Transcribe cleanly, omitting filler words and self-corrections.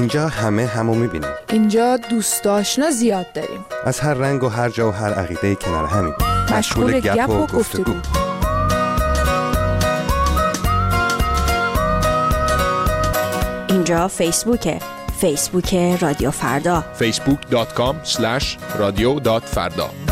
اینجا همه همو میبینیم. اینجا دوست آشنا زیاد داریم. از هر رنگ و هر جا و هر عقیده کنار همیم. مشغول گپ و گفتگو. اینجا فیسبوک رادیو فردا. facebook.com/radio.farda